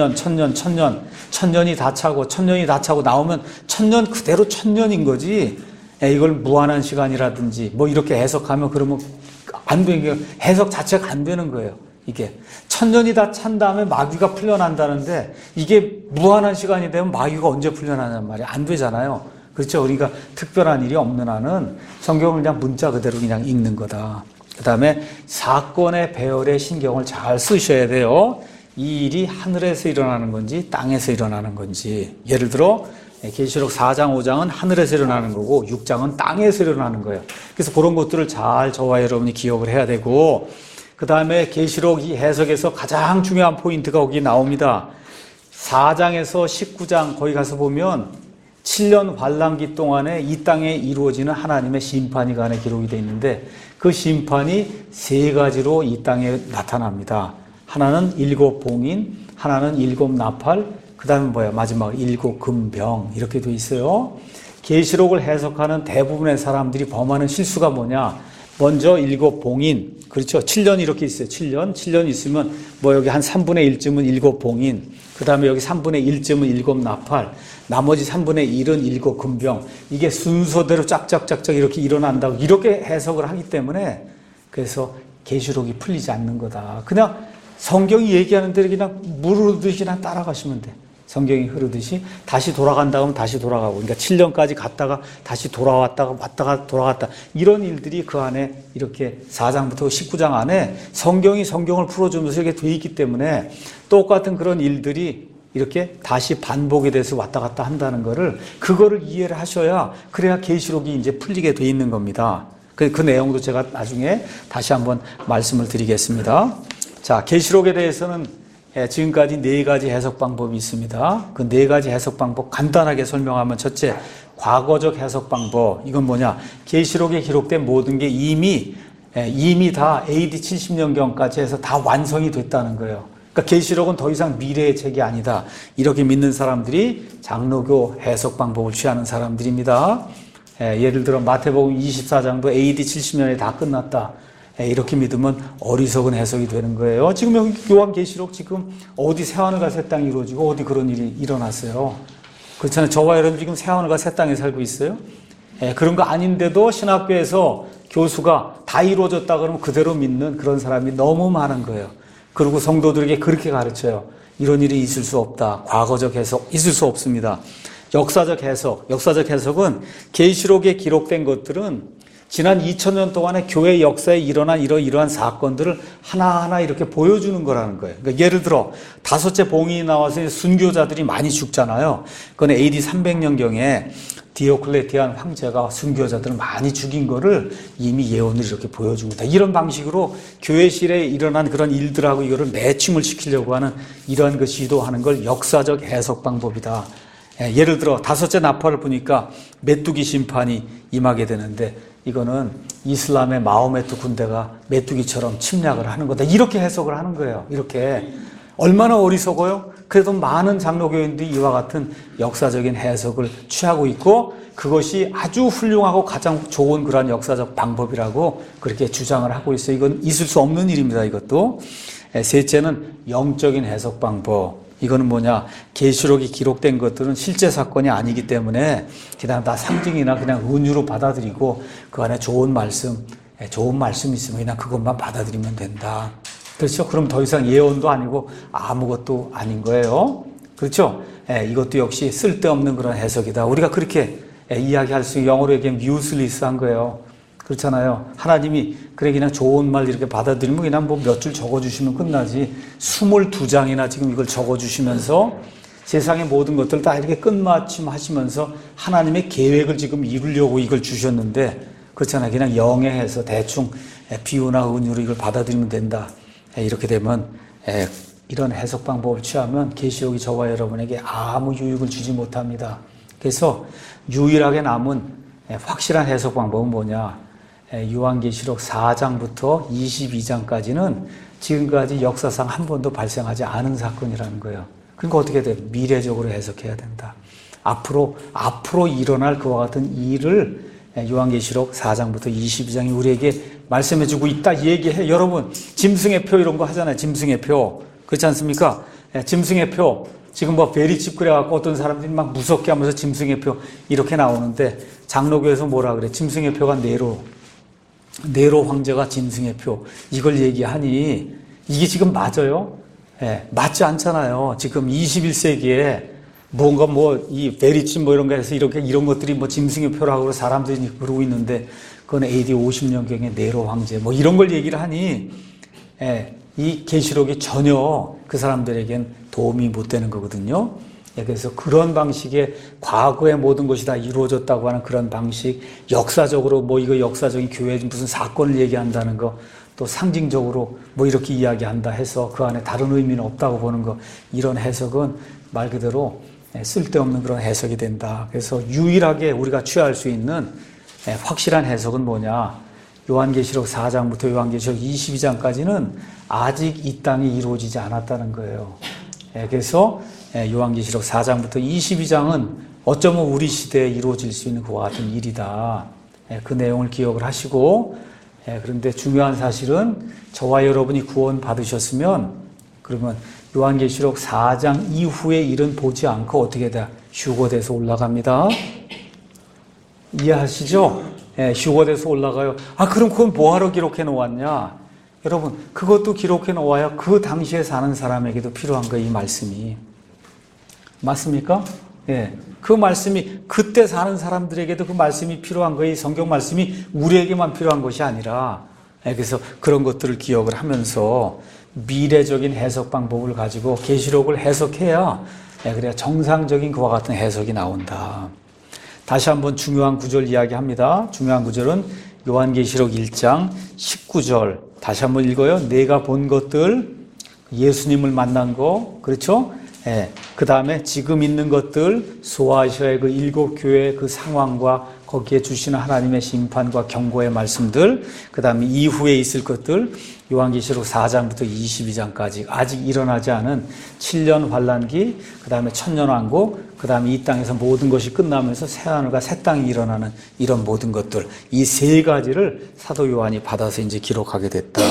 [SPEAKER 1] 천년이 다 차고 나오면 천년 그대로 천년인 거지. 이걸 무한한 시간이라든지 뭐 이렇게 해석하면 그러면 안 되는 게 해석 자체가 안 되는 거예요. 이게 천년이 다 찬 다음에 마귀가 풀려난다는데 이게 무한한 시간이 되면 마귀가 언제 풀려나냔 말이에요. 안 되잖아요. 그렇죠? 그러니까 특별한 일이 없는 한은 성경을 그냥 문자 그대로 그냥 읽는 거다. 그 다음에 사건의 배열에 신경을 잘 쓰셔야 돼요. 이 일이 하늘에서 일어나는 건지 땅에서 일어나는 건지. 예를 들어 계시록 4장 5장은 하늘에서 일어나는 거고 6장은 땅에서 일어나는 거예요. 그래서 그런 것들을 잘 저와 여러분이 기억을 해야 되고, 그 다음에 계시록 이 해석에서 가장 중요한 포인트가 거기 나옵니다. 4장에서 19장 거기 가서 보면 7년 환란기 동안에 이 땅에 이루어지는 하나님의 심판이 그 안에 기록이 되어 있는데 그 심판이 세 가지로 이 땅에 나타납니다. 하나는 7 봉인, 하나는 7 나팔, 그 다음에 마지막 7 금병 이렇게 되어 있어요. 계시록을 해석하는 대부분의 사람들이 범하는 실수가 뭐냐? 먼저 7 봉인, 그렇죠? 7년 이렇게 있어요. 7년 있으면 여기 한 3분의 1쯤은 7 봉인, 그 다음에 여기 3분의 1쯤은 7 나팔, 나머지 3분의 1은 7 금병. 이게 순서대로 짝짝짝짝 이렇게 일어난다고 이렇게 해석을 하기 때문에 그래서 계시록이 풀리지 않는 거다. 그냥 성경이 얘기하는 대로 그냥 물 흐르듯이 그냥 따라가시면 돼. 성경이 흐르듯이 다시 돌아간다 하면 다시 돌아가고, 그러니까 7년까지 갔다가 다시 돌아왔다가 왔다가 돌아갔다. 이런 일들이 그 안에 이렇게 4장부터 19장 안에 성경이 성경을 풀어주면서 이렇게 돼 있기 때문에 똑같은 그런 일들이 이렇게 다시 반복이 돼서 왔다 갔다 한다는 거를, 그거를 이해를 하셔야 그래야 계시록이 이제 풀리게 돼 있는 겁니다. 그 내용도 제가 나중에 다시 한번 말씀을 드리겠습니다. 자, 계시록에 대해서는 지금까지 4가지 해석 방법이 있습니다. 그 4가지 해석 방법 간단하게 설명하면, 첫째, 과거적 해석 방법. 이건 뭐냐? 계시록에 기록된 모든 게 이미 다 AD 70년경까지 해서 다 완성이 됐다는 거예요. 그러니까 계시록은 더 이상 미래의 책이 아니다. 이렇게 믿는 사람들이 장로교 해석 방법을 취하는 사람들입니다. 예를 들어 마태복음 24장도 AD 70년에 다 끝났다. 이렇게 믿으면 어리석은 해석이 되는 거예요. 지금 여기 요한계시록 지금 어디 새하늘과 새 땅이 이루어지고 어디 그런 일이 일어났어요. 그렇잖아요. 저와 여러분 지금 새하늘과 새 땅에 살고 있어요. 그런 거 아닌데도 신학교에서 교수가 다 이루어졌다 그러면 그대로 믿는 그런 사람이 너무 많은 거예요. 그리고 성도들에게 그렇게 가르쳐요. 이런 일이 있을 수 없다. 과거적 해석 있을 수 없습니다. 역사적 해석은 계시록에 기록된 것들은 지난 2000년 동안의 교회 역사에 일어난 이러한 사건들을 하나하나 이렇게 보여주는 거라는 거예요. 그러니까 예를 들어 5째 봉인이 나와서 순교자들이 많이 죽잖아요. 그건 AD 300년경에 디오클레티안 황제가 순교자들을 많이 죽인 거를 이미 예언을 이렇게 보여줍니다. 이런 방식으로 교회실에 일어난 그런 일들하고 이거를 매칭을 시키려고 하는 이러한 그 시도하는 걸 역사적 해석 방법이다. 예를 들어 5째 나팔을 보니까 메뚜기 심판이 임하게 되는데 이거는 이슬람의 마호메트 군대가 메뚜기처럼 침략을 하는 거다. 이렇게 해석을 하는 거예요. 이렇게. 얼마나 어리석어요? 그래도 많은 장로교인들이 이와 같은 역사적인 해석을 취하고 있고 그것이 아주 훌륭하고 가장 좋은 그런 역사적 방법이라고 그렇게 주장을 하고 있어요. 이건 있을 수 없는 일입니다. 이것도. 셋째는 영적인 해석 방법. 이거는 뭐냐? 계시록이 기록된 것들은 실제 사건이 아니기 때문에 그냥 다 상징이나 그냥 은유로 받아들이고 그 안에 좋은 말씀이 있으면 그냥 그것만 받아들이면 된다. 그렇죠? 그럼 더 이상 예언도 아니고 아무것도 아닌 거예요. 그렇죠? 이것도 역시 쓸데없는 그런 해석이다. 우리가 그렇게 이야기할 수, 영어로 얘기하면 useless한 거예요. 그렇잖아요. 하나님이 그래 그냥 좋은 말 이렇게 받아들이면 그냥 몇 줄 적어주시면 끝나지. 22장이나 지금 이걸 적어주시면서 세상의 모든 것들을 다 이렇게 끝마침 하시면서 하나님의 계획을 지금 이루려고 이걸 주셨는데 그렇잖아요. 그냥 영해해서 대충 비유나 은유로 이걸 받아들이면 된다. 이렇게 되면 이런 해석 방법을 취하면 계시록이 저와 여러분에게 아무 유익을 주지 못합니다. 그래서 유일하게 남은 확실한 해석 방법은 뭐냐? 요한계시록 4장부터 22장까지는 지금까지 역사상 한 번도 발생하지 않은 사건이라는 거예요. 그러니까 어떻게 돼? 미래적으로 해석해야 된다. 앞으로 일어날 그와 같은 일을 요한계시록 4장부터 22장이 우리에게 말씀해주고 있다 얘기해. 여러분 짐승의 표 이런 거 하잖아요. 짐승의 표 그렇지 않습니까? 짐승의 표 지금 뭐 베리집 그래갖고 어떤 사람들이 막 무섭게 하면서 짐승의 표 이렇게 나오는데 장로교에서 뭐라 그래? 짐승의 표가 네로 황제가 짐승의 표 이걸 얘기하니 이게 지금 맞아요? 맞지 않잖아요. 지금 21세기에 뭔가 이 베리집 이런 거 해서 이런 것들이 짐승의 표라고 사람들이 그러고 있는데 그건 AD 50년경에 네로 황제 이런 걸 얘기를 하니 이 계시록이 전혀 그 사람들에겐 도움이 못 되는 거거든요. 그래서 그런 방식의 과거의 모든 것이 다 이루어졌다고 하는 그런 방식, 역사적으로 이거 역사적인 교회에 무슨 사건을 얘기한다는 거, 또 상징적으로 이렇게 이야기한다 해서 그 안에 다른 의미는 없다고 보는 거, 이런 해석은 말 그대로 쓸데없는 그런 해석이 된다. 그래서 유일하게 우리가 취할 수 있는 확실한 해석은 뭐냐? 요한계시록 4장부터 요한계시록 22장까지는 아직 이 땅이 이루어지지 않았다는 거예요. 그래서 요한계시록 4장부터 22장은 어쩌면 우리 시대에 이루어질 수 있는 그와 같은 일이다. 그 내용을 기억을 하시고, 그런데 중요한 사실은 저와 여러분이 구원 받으셨으면 그러면 요한계시록 4장 이후의 일은 보지 않고 어떻게 돼? 휴거돼서 올라갑니다. 이해하시죠? 휴거돼서 올라가요. 그럼 그건 뭐하러 기록해 놓았냐? 여러분, 그것도 기록해 놓아야 그 당시에 사는 사람에게도 필요한 거예요, 이 말씀이. 맞습니까? 그 말씀이 그때 사는 사람들에게도 그 말씀이 필요한 거예요. 이 성경 말씀이 우리에게만 필요한 것이 아니라. 그래서 그런 것들을 기억을 하면서 미래적인 해석 방법을 가지고 계시록을 해석해야 그래야 정상적인 그와 같은 해석이 나온다. 다시 한번 중요한 구절 이야기합니다. 중요한 구절은 요한계시록 1장 19절. 다시 한번 읽어요. 내가 본 것들, 예수님을 만난 거, 그렇죠? 그 다음에 지금 있는 것들, 소아시아의 그 7교회 그 상황과 거기에 주시는 하나님의 심판과 경고의 말씀들, 그 다음에 이후에 있을 것들, 요한계시록 4장부터 22장까지 아직 일어나지 않은 7년 환란기, 그 다음에 천년왕국, 그 다음에 이 땅에서 모든 것이 끝나면서 새하늘과 새 땅이 일어나는 이런 모든 것들, 이 세 가지를 사도 요한이 받아서 이제 기록하게 됐다.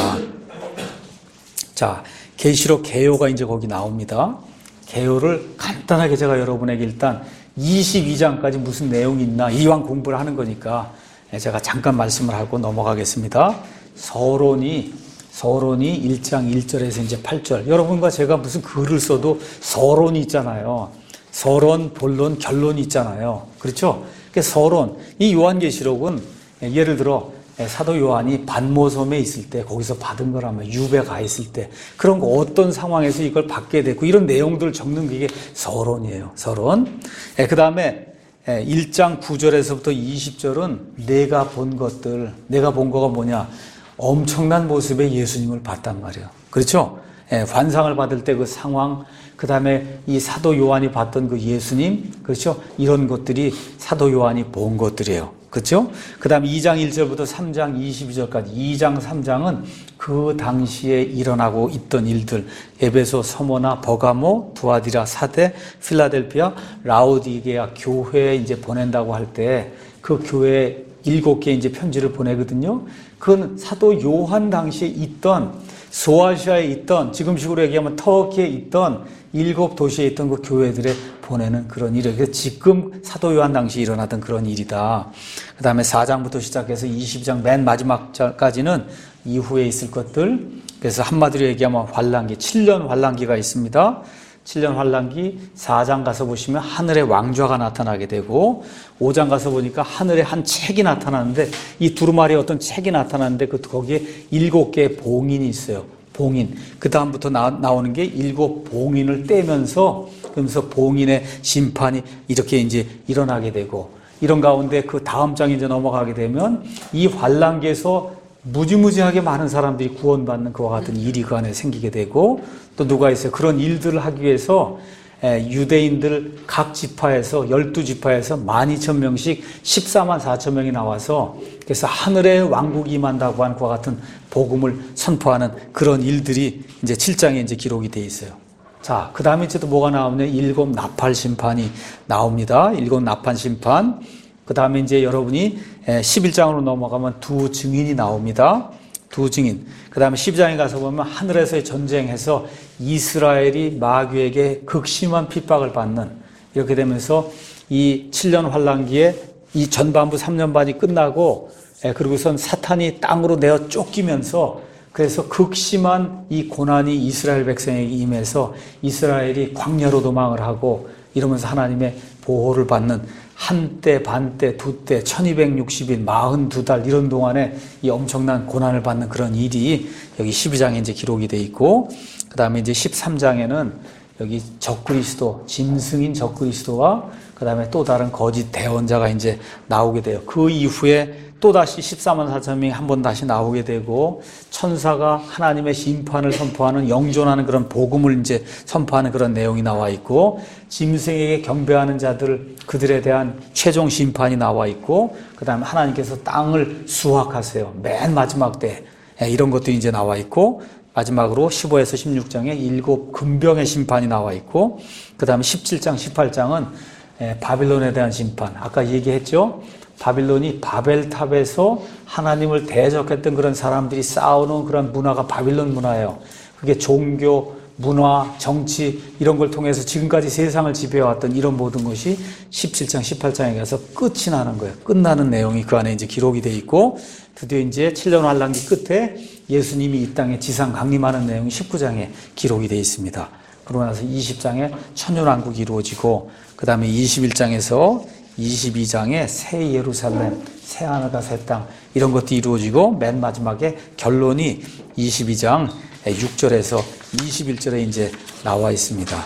[SPEAKER 1] 자, 계시록 개요가 이제 거기 나옵니다. 개요를 간단하게 제가 여러분에게 일단 22장까지 무슨 내용이 있나 이왕 공부를 하는 거니까 제가 잠깐 말씀을 하고 넘어가겠습니다. 서론이 1장 1절에서 이제 8절. 여러분과 제가 무슨 글을 써도 서론이 있잖아요. 서론, 본론, 결론이 있잖아요. 그렇죠? 서론. 이 요한계시록은 예를 들어 사도 요한이 반모섬에 있을 때 거기서 받은 거라면 유배 가 있을 때 그런 거 어떤 상황에서 이걸 받게 됐고 이런 내용들을 적는 게 서론이에요. 서론. 그 다음에 1장 9절에서부터 20절은 내가 본 것들, 내가 본 거가 뭐냐? 엄청난 모습의 예수님을 봤단 말이에요. 그렇죠? 환상을 받을 때 그 상황, 그 다음에 이 사도 요한이 봤던 그 예수님, 그렇죠? 이런 것들이 사도 요한이 본 것들이에요. 그렇죠? 그 다음에 2장 1절부터 3장 22절까지 2장 3장은 그 당시에 일어나고 있던 일들, 에베소, 서모나, 버가모, 두아디라, 사대, 필라델피아, 라오디게아 교회에 이제 보낸다고 할 때 그 교회에 7개 이제 편지를 보내거든요. 그건 사도 요한 당시에 있던 소아시아에 있던 지금식으로 얘기하면 터키에 있던 7도시에 있던 그 교회들에 보내는 그런 일이에요. 지금 사도 요한 당시 일어나던 그런 일이다. 그 다음에 4장부터 시작해서 20장 맨 마지막까지는 이후에 있을 것들. 그래서 한마디로 얘기하면 환란기, 7년 환란기가 있습니다. 7년 환란기 4장 가서 보시면 하늘의 왕좌가 나타나게 되고 5장 가서 보니까 하늘에 한 책이 나타나는데 이 두루마리에 어떤 책이 나타나는데 거기에 7개의 봉인이 있어요. 봉인. 그 다음부터 나오는 게 7 봉인을 떼면서 그러면서 봉인의 심판이 이렇게 이제 일어나게 되고 이런 가운데 그 다음 장에 이제 넘어가게 되면 이 환란기에서 무지무지하게 많은 사람들이 구원받는 그와 같은 일이 그 안에 생기게 되고 또 누가 있어요. 그런 일들을 하기 위해서 유대인들 각 지파에서 12지파에서 12,000명씩 14만 4천 명이 나와서 그래서 하늘의 왕국이 임한다고 하는 그와 같은 복음을 선포하는 그런 일들이 이제 7장에 이제 기록이 돼 있어요. 자, 그 다음에 이제 또 뭐가 나오냐? 7 나팔 심판이 나옵니다. 7 나팔 심판. 그 다음에 이제 여러분이 11장으로 넘어가면 두 증인이 나옵니다. 두 증인. 그 다음에 12장에 가서 보면 하늘에서의 전쟁에서 이스라엘이 마귀에게 극심한 핍박을 받는, 이렇게 되면서 이 7년 환란기에 이 전반부 3년 반이 끝나고 그리고선 사탄이 땅으로 내어 쫓기면서 그래서 극심한 이 고난이 이스라엘 백성에게 임해서 이스라엘이 광야로 도망을 하고 이러면서 하나님의 보호를 받는 한때, 반때, 두때, 1260일, 42달 이런 동안에 이 엄청난 고난을 받는 그런 일이 여기 12장에 이제 기록이 돼 있고, 그 다음에 이제 13장에는 여기 적그리스도, 짐승인 적그리스도와 그 다음에 또 다른 거짓 대언자가 이제 나오게 돼요. 그 이후에 또다시 14만 4천 명이 한 번 다시 나오게 되고, 천사가 하나님의 심판을 선포하는, 영존하는 그런 복음을 이제 선포하는 그런 내용이 나와 있고, 짐승에게 경배하는 자들, 그들에 대한 최종 심판이 나와 있고, 그 다음에 하나님께서 땅을 수확하세요. 맨 마지막 때 이런 것도 이제 나와 있고, 마지막으로 15에서 16장에 7 금병의 심판이 나와 있고, 그 다음에 17장, 18장은 바빌론에 대한 심판. 아까 얘기했죠? 바빌론이 바벨탑에서 하나님을 대적했던 그런 사람들이 싸우는 그런 문화가 바빌론 문화예요. 그게 종교, 문화, 정치 이런 걸 통해서 지금까지 세상을 지배해왔던 이런 모든 것이 17장, 18장에 가서 끝이 나는 거예요. 끝나는 내용이 그 안에 이제 기록이 돼 있고, 드디어 이제 7년 환란기 끝에 예수님이 이 땅에 지상 강림하는 내용이 19장에 기록이 돼 있습니다. 그러고 나서 20장에 천년왕국이 이루어지고, 그 다음에 21장에서 22장에 새 예루살렘, 새 하늘과 새 땅 이런 것도 이루어지고, 맨 마지막에 결론이 22장 6절에서 21절에 이제 나와 있습니다.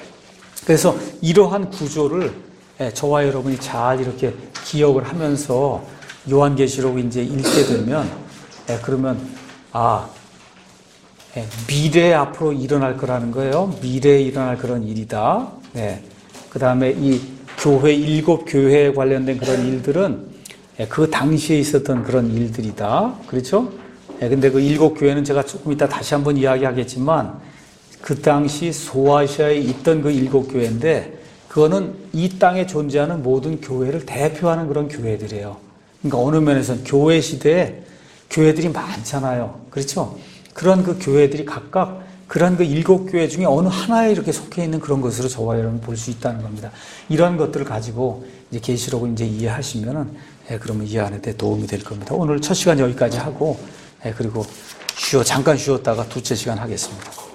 [SPEAKER 1] 그래서 이러한 구조를 저와 여러분이 잘 이렇게 기억을 하면서 요한계시록 이제 읽게 되면, 그러면 미래에 앞으로 일어날 거라는 거예요. 미래에 일어날 그런 일이다. 그 다음에 이 교회, 7 교회에 관련된 그런 일들은 그 당시에 있었던 그런 일들이다. 그렇죠? 근데 그 7 교회는 제가 조금 이따 다시 한번 이야기하겠지만, 그 당시 소아시아에 있던 그 7 교회인데, 그거는 이 땅에 존재하는 모든 교회를 대표하는 그런 교회들이에요. 그러니까 어느 면에서는 교회 시대에 교회들이 많잖아요. 그렇죠? 그런 그 교회들이 각각 그런 그 7 교회 중에 어느 하나에 이렇게 속해 있는 그런 것으로 저와 여러분 볼 수 있다는 겁니다. 이런 것들을 가지고 이제 계시록을 이제 이해하시면은, 그러면 이해하는 데 도움이 될 겁니다. 오늘 첫 시간 여기까지 하고, 그리고 잠깐 쉬었다가 둘째 시간 하겠습니다.